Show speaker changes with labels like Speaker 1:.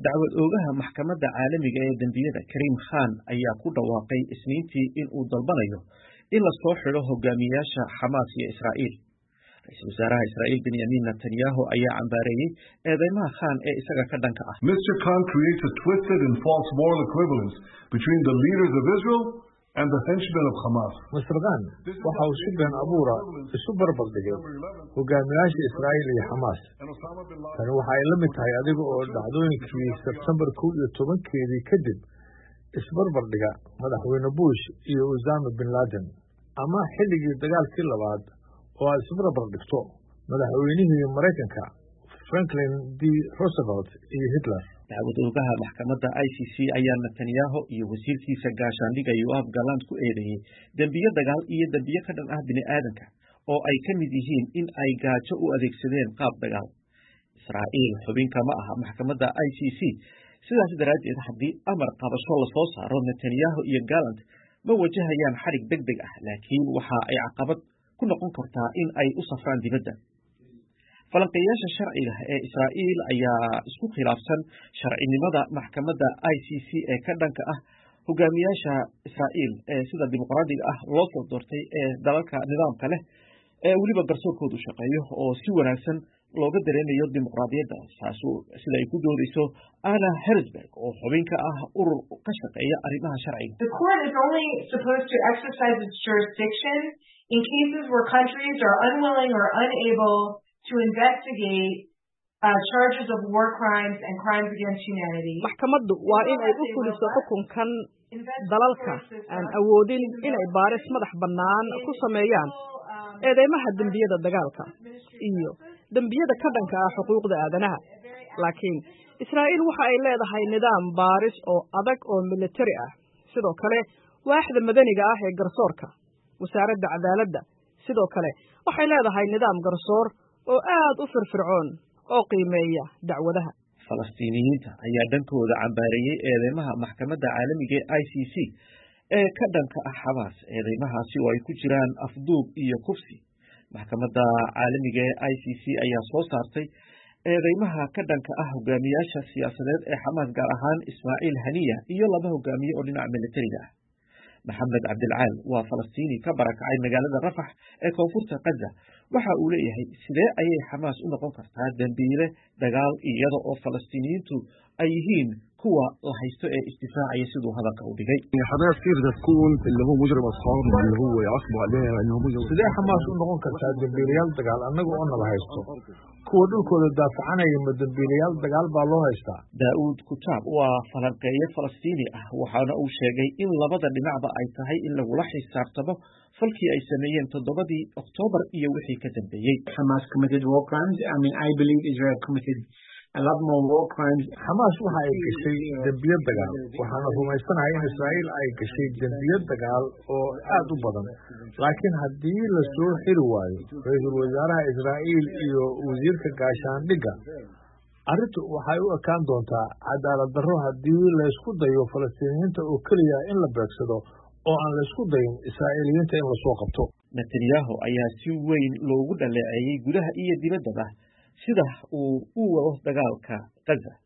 Speaker 1: dacwad oogaha maxkamadda caalamiga ee dembiyada Karim Khan ayaa ku dhawaaqay Isniintii in uu dalbanayo in la soo xidho hogaamiyaasha Xamaas iyo Israa'iil. Ra'iisul Wasaaraha Israa'iil Benjamin Netanyahu ayaa cambaareeyay eedeymaha Khan ee isaga ka dhanka ah.
Speaker 2: Mr. Khan creates a twisted and false moral equivalence between the leaders of Israel and the henchmen of Hamas.
Speaker 3: Mr. Khan waxa uu si been abuura isu barbardhigay hogaamiyaasha Israa'iil iyo Hamas. Tani waxa ay la mid tahay adiga oo dhacdooyinkii Sebtembar 11 kadib isbarbardhiga madaxweyne Bush iyo Osama bin Laden, ama xilligii dagaalkii labaad oo ay isbarbardhigto madaxweynihii Mareykanka Franklin D. Roosevelt iyo Hitler.
Speaker 1: Dacwad oogaha maxkamadda ICC ayaa Netanyahu iyo wasiirkiisa gaashaandhigga Yoav Gallant ku eedeeyay dembiyo dagaal iyo dembiyo ka dhan ah bini'aadanka oo ay ka mid yihiin in ay gaajo u adeegsadeen qaab dagaal. Israa'iil xubin kama aha maxkamadda ICC, sidaas daraaddeed haddii amar qabasho la soo saaro, Netanyahu iyo Gallant ma wajahayaan xarig degdeg ah, laakiin waxa ay caqabad ku noqon kartaa in ay u safraan dibadda. Falanqeeyaasha sharciga ee Israa'iil ayaa isku khilaafsan sharcinimada maxkamadda ICC ee ka dhanka ah hogaamiyaasha Israa'iil ee sida dimuqraadiga ah loo soo doortay ee dalalka nidaamka leh ee weliba garsoorkoodu shaqeeyo oo si wanaagsan looga dareemayo dimuqraadiyadda, sida ay ku doodayso Anna Herzberg oo xubin ka ah urur ka shaqeeya arrimaha sharciga.
Speaker 4: The court is only supposed to exercise its jurisdiction in cases where countries are unwilling or unable to investigate charges of war crimes and crimes against humanity.
Speaker 5: Maxkamaddu waa in ay u fuliso xukunkan dalalka aan awoodin inay baaris madax bannaan ku sameeyaan eedeymaha dembiyada dagaalka iyo dembiyada ka dhanka ah xuquuqda aadanaha. Laakiin Israa'iil waxa ay leedahay nidaam baaris oo adag oo militari ah. Sidoo kale, waaxda madaniga ah ee garsoorka, wasaaradda cadaaladda, sidoo kale waxay leedahay nidaam garsoor oo aad u firfircoon oo qiimeeya dacwadaha.
Speaker 1: Falastiiniyiinta ayaa dhankooda cambaareeyay eedeymaha maxkamadda caalamiga ee ICC ee ka dhanka ah Xamaas. Eedeymahaasi oo ay ku jiraan afduub iyo kufsi. Maxkamadda caalamiga ee ICC ayaa soo saartay eedeymaha ka dhanka ah hogaamiyaasha siyaasadeed ee Xamaas, gaar ahaan Ismaaciil Haniya iyo laba hogaamiye oo dhinaca militariga ah. Maxamed Cabdilcaal waa Falastiini ka barakacay magaalada Rafax ee koonfurta Gaza. Waxa uu leeyahay, sidee ayay Xamaas u noqon kartaa dambiile dagaal iyada oo Falastiiniyiintu ay yihiin kuwa la haysto ee isdifaacaya, siduu hadalka u dhigay.
Speaker 2: Xamaas كيف تكون اللي هو مجرم أصحاب اللي هو يعصب عليها إنه مجرم.
Speaker 3: Sidee Xamaas u noqon kartaa dambiilayaal dagaal annaga oo nala haysto? Kuwa dhulkooda daafacanaya ma dambiilayaal dagaal baa loo haystaa?
Speaker 1: Daa'uud Kutaab waa falanqeeye Falastiini ah, waxaana uu sheegay in labada dhinacba ay tahay in lagula xisaabtamo falkii ay sameeyeen 7 Oktoobar iyo wixii ka dambeeyay.
Speaker 6: Hamas committed war crimes. I mean, I believe Israel committed a lot more war crimes.
Speaker 3: Hamas waxa ay gashay dambiyo dagaal. Waxaan rumaysanahay in Israa'iil ay gashay dambiyo dagaal oo aad u badan. Laakiin haddii la soo xiri waayo ra'iisul wasaaraha Israa'iil iyo wasiirka gaashaandhigga, arrintu waxay u ekaan doontaa cadaalad darro haddii la isku dayo Falastiiniyiinta oo keliya in la beegsado oo aan la isku dayin Israa'iiliyiinta in la soo qabto.
Speaker 1: Netanyahu ayaa si weyn loogu dhaleeceeyay gudaha iyo dibaddaba sida uu u wado dagaalka Gaza.